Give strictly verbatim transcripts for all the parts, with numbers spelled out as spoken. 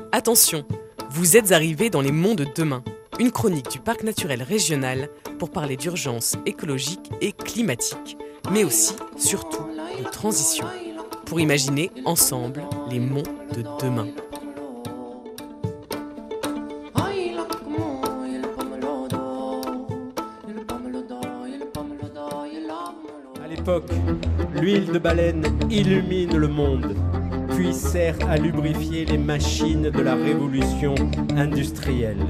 Attention, vous êtes arrivés dans les monts de demain, une chronique du parc naturel régional pour parler d'urgence écologique et climatique, mais aussi, surtout, de transition, pour imaginer ensemble les monts de demain. À l'époque, l'huile de baleine illumine le monde, puis sert à lubrifier les machines de la révolution industrielle.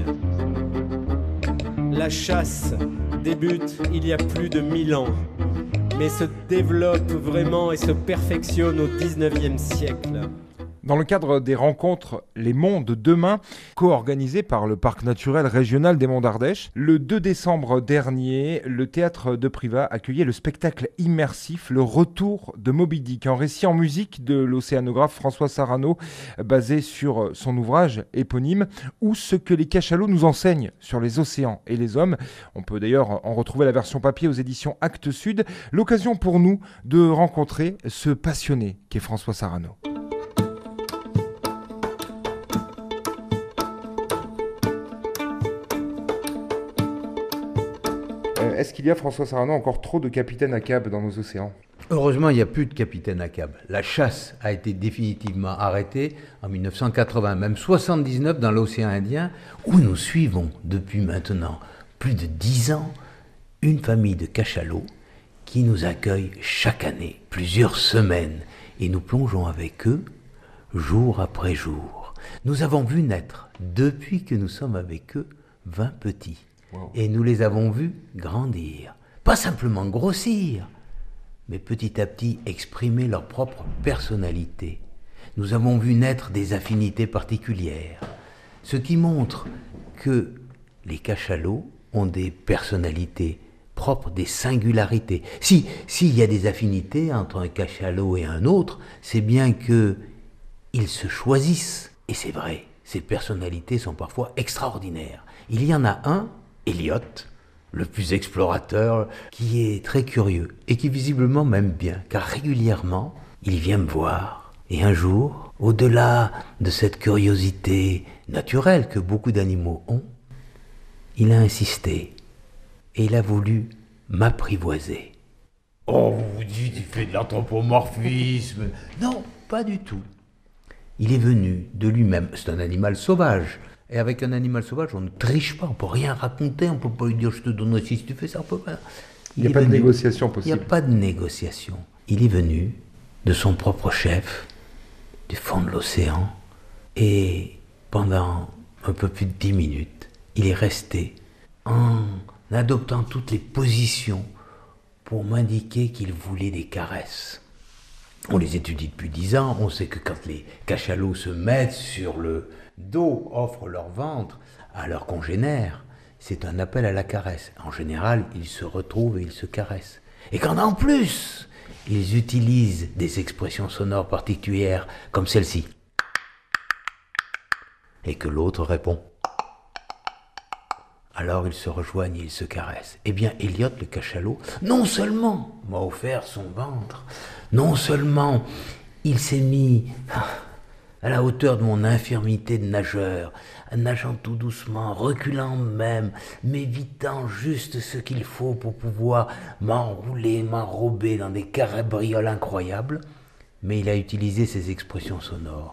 La chasse débute il y a plus de mille ans, mais se développe vraiment et se perfectionne au dix-neuvième siècle. Dans le cadre des rencontres Les Monts de demain, co-organisées par le Parc naturel régional des Monts d'Ardèche, le deux décembre dernier, le théâtre de Privas accueillait le spectacle immersif Le Retour de Moby Dick, un récit en musique de l'océanographe François Sarano, basé sur son ouvrage éponyme, ou ce que les cachalots nous enseignent sur les océans et les hommes. On peut d'ailleurs en retrouver la version papier aux éditions Actes Sud. L'occasion pour nous de rencontrer ce passionné qu'est François Sarano. Est-ce qu'il y a, François Sarano, encore trop de capitaines à cab dans nos océans ? Heureusement, il n'y a plus de capitaine à cab. La chasse a été définitivement arrêtée en mille neuf cent quatre-vingts, même soixante-dix-neuf dans l'océan Indien, où nous suivons depuis maintenant plus de dix ans une famille de cachalots qui nous accueille chaque année, plusieurs semaines, et nous plongeons avec eux jour après jour. Nous avons vu naître, depuis que nous sommes avec eux, vingt petits. Wow. Et nous les avons vus grandir, pas simplement grossir, mais petit à petit exprimer leur propre personnalité. Nous avons vu naître des affinités particulières, ce qui montre que les cachalots ont des personnalités propres, des singularités. Si, s'il y a des affinités entre un cachalot et un autre, c'est bien qu'ils se choisissent. Et c'est vrai, ces personnalités sont parfois extraordinaires. Il y en a un, Elliot, le plus explorateur, qui est très curieux et qui visiblement m'aime bien, car régulièrement, il vient me voir. Et un jour, au-delà de cette curiosité naturelle que beaucoup d'animaux ont, il a insisté et il a voulu m'apprivoiser. Oh, vous vous dites, il fait de l'anthropomorphisme. Non, pas du tout. Il est venu de lui-même, c'est un animal sauvage. Et avec un animal sauvage, on ne triche pas, on ne peut rien raconter, on ne peut pas lui dire « je te donnerai si tu fais ça ». On peut pas. Il n'y a pas venu, de négociation possible. Il n'y a pas de négociation. Il est venu de son propre chef, du fond de l'océan, et pendant un peu plus de dix minutes, il est resté en adoptant toutes les positions pour m'indiquer qu'il voulait des caresses. On les étudie depuis dix ans, on sait que quand les cachalots se mettent sur le dos, offrent leur ventre à leurs congénères, c'est un appel à la caresse. En général, ils se retrouvent et ils se caressent. Et quand en plus, ils utilisent des expressions sonores particulières comme celle-ci, et que l'autre répond, alors ils se rejoignent et ils se caressent. Eh bien, Elliot, le cachalot, non seulement m'a offert son ventre, non seulement il s'est mis à la hauteur de mon infirmité de nageur, nageant tout doucement, reculant même, m'évitant juste ce qu'il faut pour pouvoir m'enrouler, m'enrober dans des cabrioles incroyables, mais il a utilisé ses expressions sonores.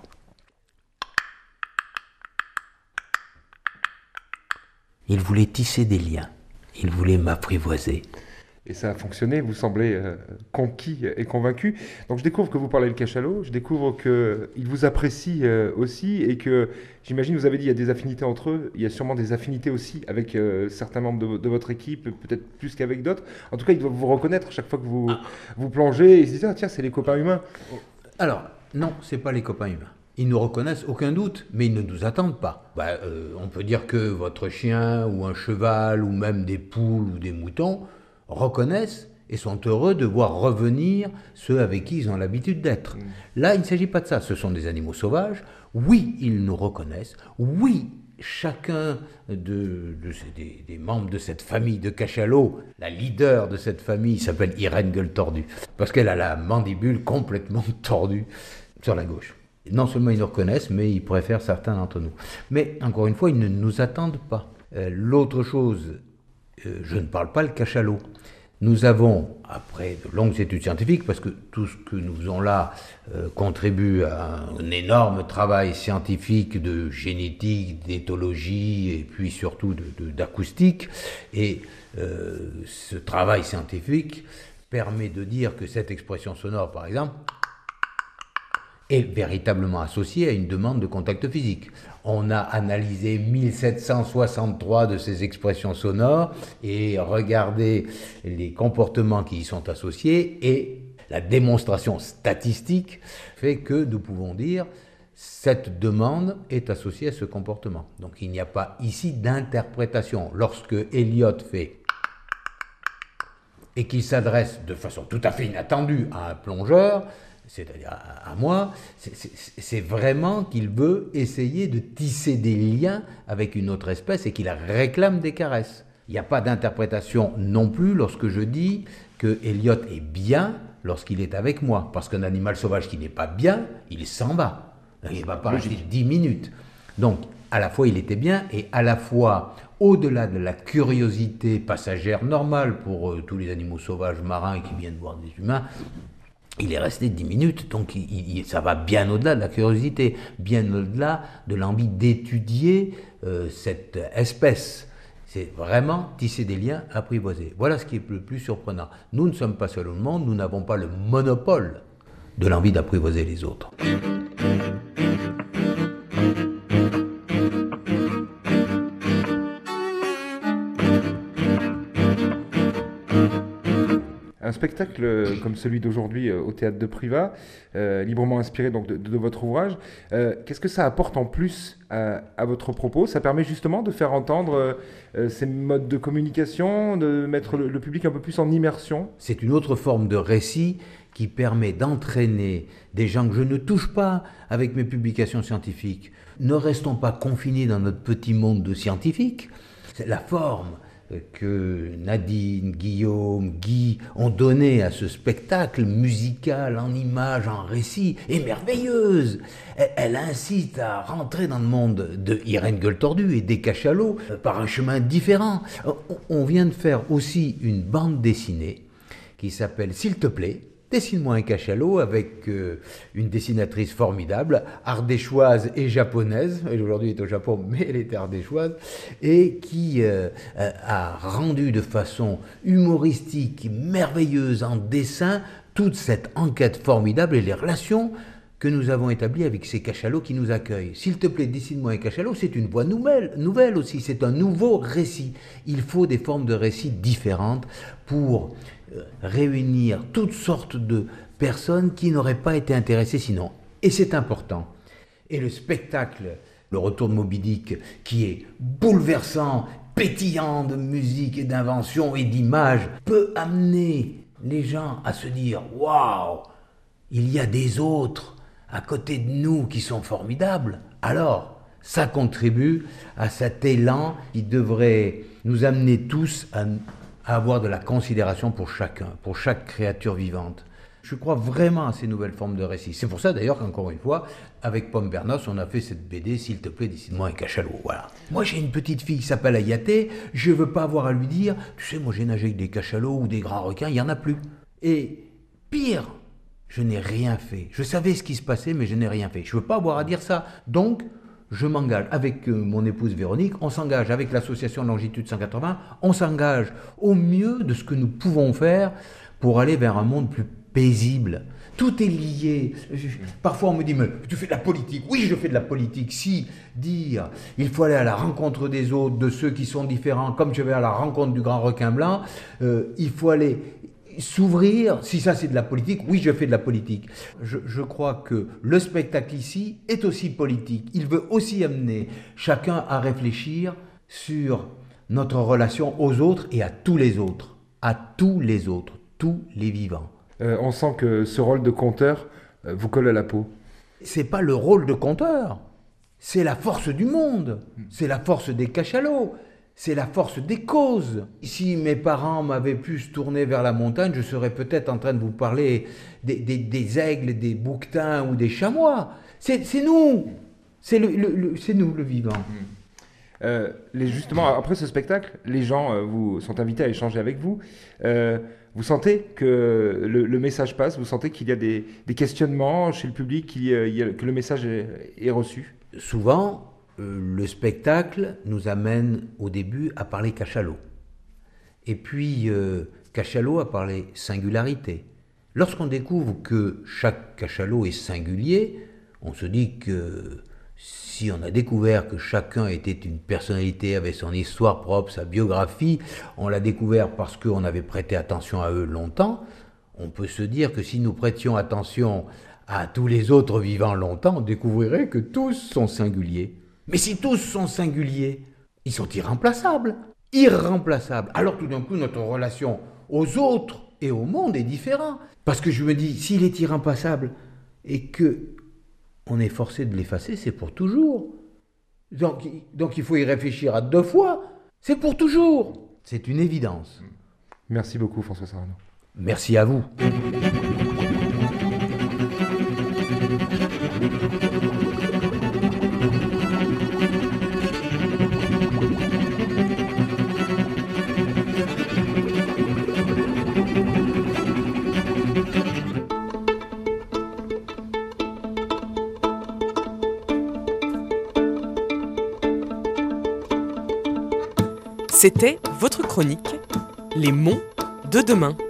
Il voulait tisser des liens, il voulait m'apprivoiser. Et ça a fonctionné, vous semblez euh, conquis et convaincu. Donc je découvre que vous parlez le cachalot, je découvre qu'il vous apprécie euh, aussi et que, j'imagine, vous avez dit qu'il y a des affinités entre eux, il y a sûrement des affinités aussi avec euh, certains membres de, de votre équipe, peut-être plus qu'avec d'autres. En tout cas, ils doivent vous reconnaître chaque fois que vous, ah. vous plongez et se disent « Ah tiens, c'est les copains humains ». Alors, non, c'est pas les copains humains. Ils nous reconnaissent, aucun doute, mais ils ne nous attendent pas. Bah, euh, on peut dire que votre chien ou un cheval ou même des poules ou des moutons reconnaissent et sont heureux de voir revenir ceux avec qui ils ont l'habitude d'être. Mmh. Là, il ne s'agit pas de ça. Ce sont des animaux sauvages. Oui, ils nous reconnaissent. Oui, chacun de, de ces, des, des membres de cette famille de cachalots, la leader de cette famille s'appelle Irène Gueule Tordue, parce qu'elle a la mandibule complètement tordue sur la gauche. Non seulement ils nous reconnaissent, mais ils préfèrent certains d'entre nous. Mais encore une fois, ils ne nous attendent pas. Euh, l'autre chose, euh, je ne parle pas le cachalot. Nous avons, après de longues études scientifiques, parce que tout ce que nous faisons là euh, contribue à un énorme travail scientifique de génétique, d'éthologie et puis surtout de, de, d'acoustique, et euh, ce travail scientifique permet de dire que cette expression sonore, par exemple, est véritablement associée à une demande de contact physique. On a analysé mille sept cent soixante-trois de ces expressions sonores et regardé les comportements qui y sont associés, et la démonstration statistique fait que nous pouvons dire cette demande est associée à ce comportement. Donc il n'y a pas ici d'interprétation. Lorsque Elliott fait et qu'il s'adresse de façon tout à fait inattendue à un plongeur, c'est-à-dire à, à moi, c'est, c'est, c'est vraiment qu'il veut essayer de tisser des liens avec une autre espèce et qu'il réclame des caresses. Il n'y a pas d'interprétation non plus lorsque je dis que Elliott est bien lorsqu'il est avec moi, parce qu'un animal sauvage qui n'est pas bien, il s'en va. Il ne va pas rester dix minutes. Donc, à la fois il était bien, et à la fois, au-delà de la curiosité passagère normale pour euh, tous les animaux sauvages marins qui viennent voir des humains, il est resté dix minutes, donc il, il, ça va bien au-delà de la curiosité, bien au-delà de l'envie d'étudier euh, cette espèce. C'est vraiment tisser des liens apprivoisés. Voilà ce qui est le plus surprenant. Nous ne sommes pas seuls au monde, nous n'avons pas le monopole de l'envie d'apprivoiser les autres. Un spectacle comme celui d'aujourd'hui au Théâtre de Privas, euh, librement inspiré donc de, de votre ouvrage, euh, qu'est-ce que ça apporte en plus à, à votre propos? Ça permet justement de faire entendre euh, ces modes de communication, de mettre le, le public un peu plus en immersion? C'est une autre forme de récit qui permet d'entraîner des gens que je ne touche pas avec mes publications scientifiques. Ne restons pas confinés dans notre petit monde de scientifiques. C'est la forme que Nadine, Guillaume, Guy ont donné à ce spectacle musical, en images, en récit, est merveilleuse. Elle, elle incite à rentrer dans le monde de Irène Gueule-Tordue et des Cachalots par un chemin différent. On vient de faire aussi une bande dessinée qui s'appelle « S'il te plaît ». Dessine-moi un cachalot, avec euh, une dessinatrice formidable, ardéchoise et japonaise. Elle aujourd'hui est au Japon, mais elle était ardéchoise, et qui euh, a rendu de façon humoristique, merveilleuse en dessin, toute cette enquête formidable et les relations que nous avons établies avec ces cachalots qui nous accueillent. S'il te plaît, dessine-moi un cachalot, c'est une voix nouvelle, nouvelle aussi, c'est un nouveau récit. Il faut des formes de récits différentes pour réunir toutes sortes de personnes qui n'auraient pas été intéressées sinon. Et c'est important. Et le spectacle, le retour de Moby Dick, qui est bouleversant, pétillant de musique et d'invention et d'images, peut amener les gens à se dire « Waouh, il y a des autres à côté de nous qui sont formidables ». Alors, ça contribue à cet élan qui devrait nous amener tous à à avoir de la considération pour chacun, pour chaque créature vivante. Je crois vraiment à ces nouvelles formes de récits. C'est pour ça d'ailleurs qu'encore une fois, avec Pomme Bernos, on a fait cette B D « S'il te plaît, dessine-moi un cachalot ». Voilà. Moi j'ai une petite fille qui s'appelle Ayaté, je ne veux pas avoir à lui dire « Tu sais, moi j'ai nagé avec des cachalots ou des grands requins, il n'y en a plus ». Et pire, je n'ai rien fait. Je savais ce qui se passait, mais je n'ai rien fait. Je ne veux pas avoir à dire ça. Donc, je m'engage avec mon épouse Véronique, on s'engage avec l'association Longitude cent quatre-vingts, on s'engage au mieux de ce que nous pouvons faire pour aller vers un monde plus paisible. Tout est lié. Parfois on me dit, mais tu fais de la politique. Oui, je fais de la politique. Si dire, il faut aller à la rencontre des autres, de ceux qui sont différents, comme je vais à la rencontre du grand requin blanc, euh, il faut aller s'ouvrir, si ça c'est de la politique, oui je fais de la politique. Je, je crois que le spectacle ici est aussi politique. Il veut aussi amener chacun à réfléchir sur notre relation aux autres et à tous les autres. À tous les autres, tous les vivants. Euh, on sent que ce rôle de conteur euh, vous colle à la peau. C'est pas le rôle de conteur, c'est la force du monde, c'est la force des cachalots. c'est la force des causes. Si mes parents m'avaient pu se tourner vers la montagne, je serais peut-être en train de vous parler des, des, des aigles, des bouquetins ou des chamois. C'est, c'est nous, c'est, le, le, le, c'est nous le vivant. Mmh. Euh, les, justement, après ce spectacle, les gens euh, vous sont invités à échanger avec vous. Euh, vous sentez que le, le message passe? Vous sentez qu'il y a des, des questionnements chez le public, qu'il y a, il y a, que le message est, est reçu? Souvent, euh, le spectacle nous amène au début à parler cachalot. Et puis, euh, cachalot a parlé singularité. Lorsqu'on découvre que chaque cachalot est singulier, on se dit que si on a découvert que chacun était une personnalité, avait son histoire propre, sa biographie, on l'a découvert parce qu'on avait prêté attention à eux longtemps, on peut se dire que si nous prêtions attention à tous les autres vivants longtemps, on découvrirait que tous sont singuliers. Mais si tous sont singuliers, ils sont irremplaçables, irremplaçables. Alors tout d'un coup, notre relation aux autres et au monde est différente. Parce que je me dis, s'il est irremplaçable et que on est forcé de l'effacer, c'est pour toujours. Donc, donc il faut y réfléchir à deux fois. C'est pour toujours. C'est une évidence. Merci beaucoup, François Sarano. Merci à vous. C'était votre chronique, Les monts de demain.